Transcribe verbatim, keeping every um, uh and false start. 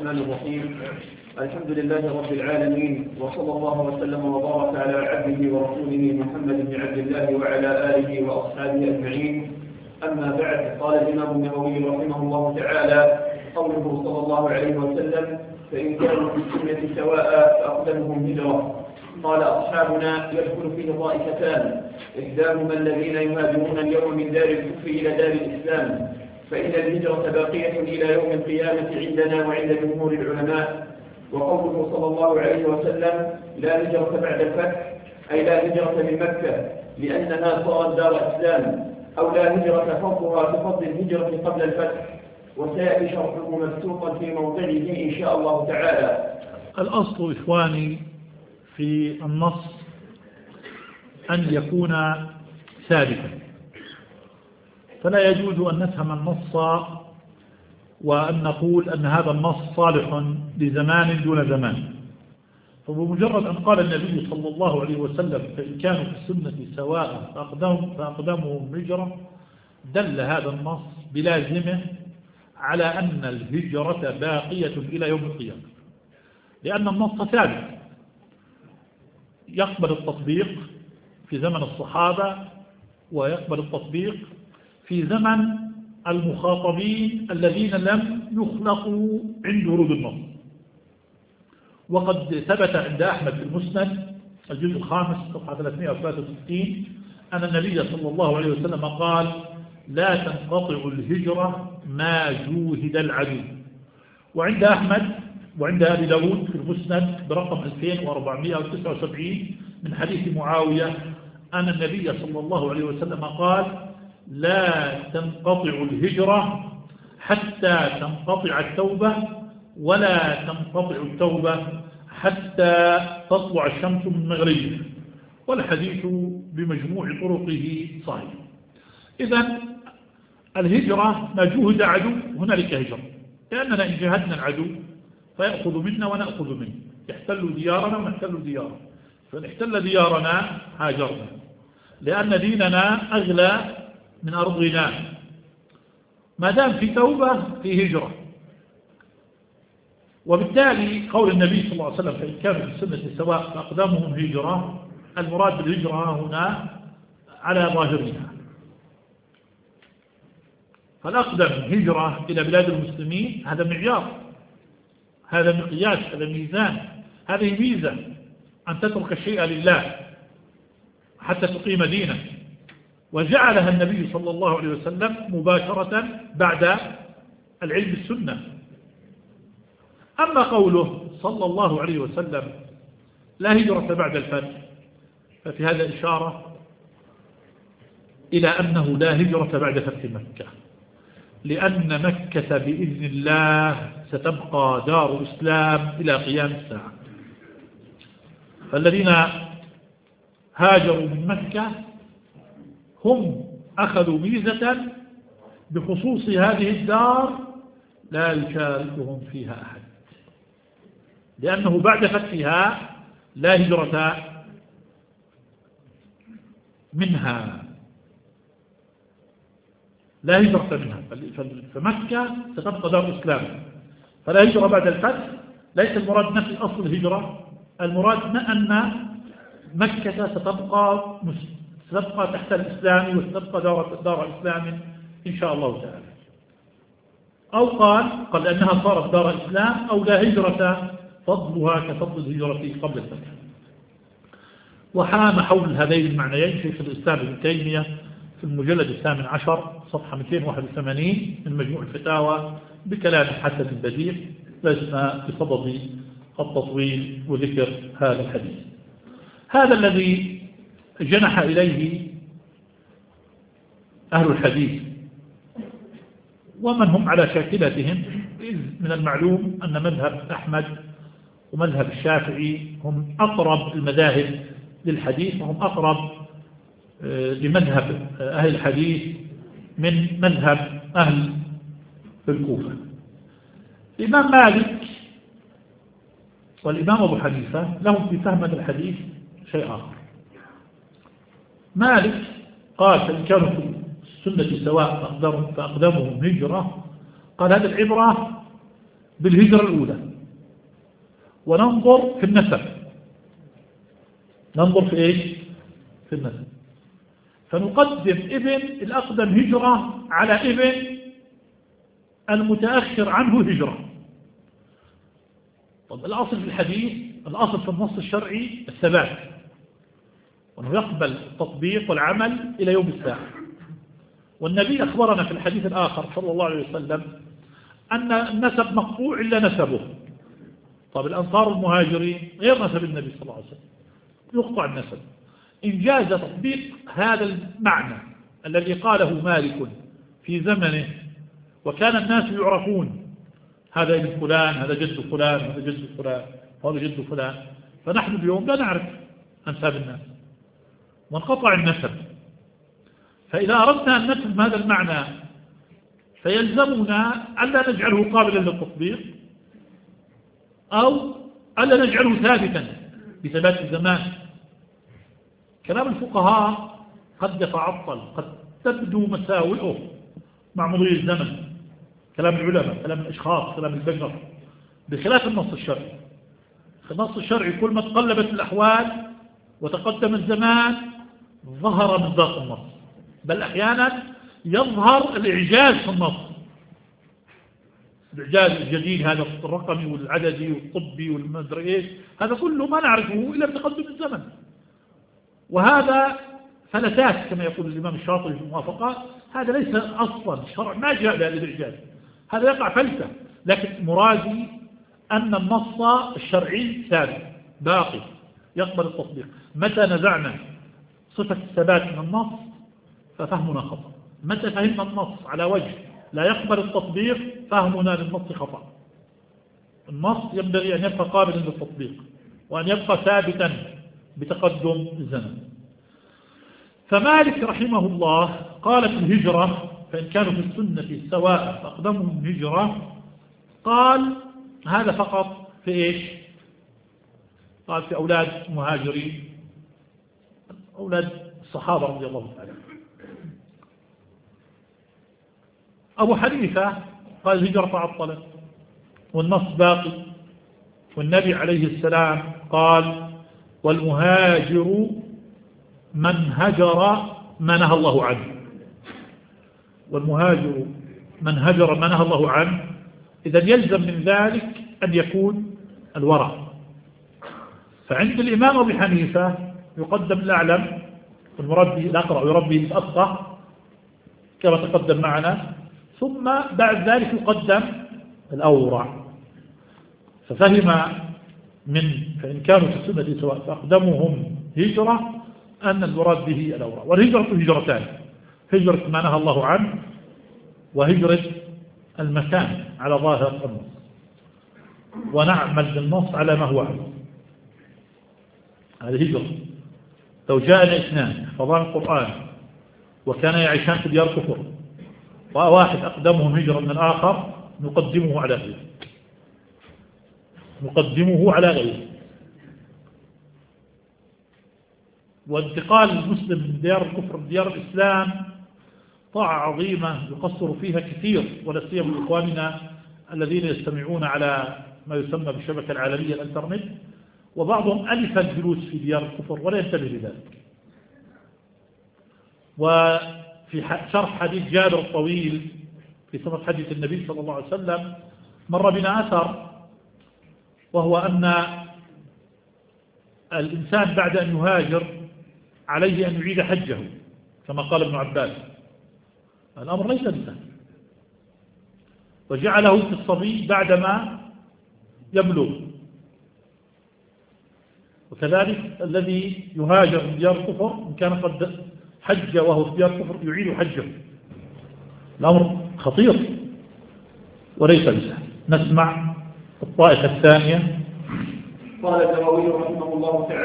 الرحمن الرحيم. الحمد لله رب العالمين، وصلى الله وسلم وبارك على عبده ورسوله محمد بن عبد الله وعلى آله وأصحابه أجمعين. أما بعد، قال الإمام النووي رحمه الله تعالى قوله صلى الله عليه وسلم: فإن كانوا في السنة سواء فأقدمهم هجرة. قال أصحابنا: يدخل فيه طائفتان، إحداهما الذين يهاجرون اليوم من دار الكفر إلى دار الإسلام، فإن الهجرة باقية إلى يوم القيامة عندنا وعند جمهور العلماء. وقوله صلى الله عليه وسلم: لا هجرة بعد الفتح، أي لا هجرة من مكة لأنها صارت دار إسلام، أو لا هجرة فضلها كفضل الهجرة قبل الفتح، وسيأتي شرحه مبسوطا في موضعه إن شاء الله تعالى. الأصل إخواني في النص أن يكون ثابتا، فلا يجوز أن نفهم النص وأن نقول أن هذا النص صالح لزمان دون زمان. فبمجرد أن قال النبي صلى الله عليه وسلم: فإن كانوا في السنة سواء فأقدمهم هجرة، دل هذا النص بلازمه على أن الهجرة باقية إلى يوم القيامة، لأن النص ثابت يقبل التطبيق في زمن الصحابة ويقبل التطبيق في زمن المخاطبين الذين لم يخلقوا عند ورود النص. وقد ثبت عند أحمد في المسند الجزء الخامس صفحة ثلاثمائة وثلاثة وستين أن النبي صلى الله عليه وسلم قال: لا تنقطع الهجرة ما جوهد العدو. وعند أحمد وعند أبي داود في المسند برقم ألفين وأربعمائة وتسعة وسبعين من حديث معاوية أن النبي صلى الله عليه وسلم قال: لا تنقطع الهجرة حتى تنقطع التوبة، ولا تنقطع التوبة حتى تطلع الشمس من مغربها. والحديث بمجموع طرقه صحيح. إذن الهجرة ما جهد عدو هنالك هجرة، لأننا إن جهدنا العدو فيأخذ منا ونأخذ منه، يحتل ديارنا ونحتل ديارنا، فنحتل ديارنا هاجرنا، لأن ديننا أغلى من أرضنا. ما دام في توبة في هجرة. وبالتالي قول النبي صلى الله عليه وسلم: فإن كانوا في السنة سواء فأقدمهم هجرة، المراد بالهجرة هنا على ظاهرها، فالأقدم هجرة إلى بلاد المسلمين هذا معيار، هذا مقياس، هذا ميزان، هذه ميزة أن تترك الشيء لله حتى تقيم دينك، وجعلها النبي صلى الله عليه وسلم مباشرة بعد العلم السنة. أما قوله صلى الله عليه وسلم: لا هجرة بعد الفتح، ففي هذا إشارة إلى أنه لا هجرة بعد فتح مكة، لأن مكة بإذن الله ستبقى دار إسلام إلى قيام الساعة. فالذين هاجروا من مكة هم أخذوا ميزة بخصوص هذه الدار لا يشاركهم فيها أحد، لأنه بعد فتحها لا هجرة منها، لا هجرة منها. فمكة ستبقى دار إسلام، فلا هجرة بعد الفتح. ليس المراد نفس أصل الهجرة، المراد أن مكة ستبقى ستبقى تحت الإسلام وستبقى دار, دار إسلام إن شاء الله تعالى. أو قال قال لأنها صارت دار إسلام، أو لا هجرة فضلها كفضل الهجرة قبل الفتح. وحام حول هذين المعنيين شيخ الإسلام ابن تيمية في المجلد الثامن عشر صفحة مئتين وواحد وثمانين من مجموع الفتاوى بكلام حسن بديع، لسنا بصدد التطويل وذكر هذا الحديث. هذا الذي جنح إليه أهل الحديث ومن هم على شاكلتهم. من المعلوم أن مذهب أحمد ومذهب الشافعي هم أقرب المذاهب للحديث، وهم أقرب لمذهب أهل الحديث من مذهب أهل الكوفة. الإمام مالك والإمام أبو حنيفة لهم في فهم الحديث شيء آخر. مالك قال: فإن كانوا في السنة سواء فأقدمهم هجرة، قال هذه العبرة بالهجرة الأولى، وننظر في النسب. ننظر في إيش؟ في النسب. فنقدم ابن الأقدم هجرة على ابن المتأخر عنه هجرة. طب الأصل في الحديث، الأصل في النص الشرعي الثبات، وأنه يقبل التطبيق والعمل إلى يوم الساعة. والنبي أخبرنا في الحديث الآخر صلى الله عليه وسلم أن النسب مقطوع إلا نسبه. طب الأنصار المهاجرين غير نسب النبي صلى الله عليه وسلم، يقطع النسب. إن جاز تطبيق هذا المعنى الذي قاله مالك في زمنه، وكان الناس يعرفون هذا ابن فلان، هذا جد فلان، هذا جد فلان، هذا جد فلان، فنحن اليوم لا نعرف أنساب الناس وانقطع النسب. فإذا أردنا أن نفهم هذا المعنى فيلزمنا ألا نجعله قابلا للتطبيق، أو ألا نجعله ثابتا بثبات الزمان. كلام الفقهاء قد يتعطل، قد تبدو مساوئه مع مضي الزمن، كلام العلماء، كلام الأشخاص، كلام البشر، بخلاف النص الشرعي. النص الشرعي كل ما تقلبت الأحوال وتقدم الزمان ظهر مصداق النص، بل أحيانا يظهر الإعجاز في النص، الإعجاز الجديد هذا الرقمي والعددي والطبي والمدري إيش، هذا كله ما نعرفه إلا بتقدم الزمن. وهذا فلتات كما يقول الإمام الشاطبي في الموافقات، هذا ليس أصلا الشرع ما جاء بهذا الإعجاز، هذا يقع فلتة. لكن مرادي أن النص الشرعي ثابت باقي يقبل التطبيق. متى نزعنا صفة الثبات من النص ففهمنا خطأ، متى فهمنا النص على وجه لا يقبل التطبيق فهمنا للنص خطأ. النص ينبغي أن يبقى قابلا للتطبيق وأن يبقى ثابتا بتقدم الزمن. فمالك رحمه الله قال في الهجرة فإن كانوا في السنة سواء فأقدمهم هجرة، قال هذا فقط في إيش؟ قال في أولاد مهاجرين، أولاد الصحابة رضي الله تعالى. أبو حنيفة قال الهجرة تعطلت والنص باقي، والنبي عليه السلام قال والمهاجر من هجر ما نهى الله عنه. والمهاجر من هجر ما نهى الله عنه، إذا يلزم من ذلك أن يكون الورع. فعند الإمام أبي حنيفة يقدم الأعلم والمراد به الأقرأ ويربي الأفقه كما تقدم معنا، ثم بعد ذلك يقدم الأورع. ففهم من فإن كانوا في السنة سواء فأقدمهم هجرة أن المراد به الأورع. والهجرة هجرتان، هجرة ما نهى الله عنه وهجرة المكان على ظاهر النص، ونعمل بالنص على ما هو عليه. هذه هجرة. لو جاءنا اثنان يحفظان القرآن وكان يعيشان في ديار كفر وواحد أقدمهم هجرة من الآخر نقدمه على غيره، نقدمه على غيره. وانتقال المسلم من ديار الكفر لديار الإسلام طاعة عظيمة يقصر فيها كثير، ولا سيما إخواننا الذين يستمعون على ما يسمى بالشبكة العالمية الانترنت، وبعضهم ألف الجلوس في ديار الكفر ولا ينتبه لذلك. وفي شرح حديث جابر الطويل في صفة حديث النبي صلى الله عليه وسلم مر بنا أثر، وهو أن الإنسان بعد أن يهاجر عليه أن يعيد حجه كما قال ابن عباس. الأمر ليس بسهل، وجعله في الصبي بعدما يبلغ. وكذلك الذي يهاجر من ديار الكفر إن كان قد حج وهو في ديار الكفر يعيد حجه. الأمر خطير وليس بسهل. نسمع الطائفة الثانية. قال النووي رحمه الله تعالى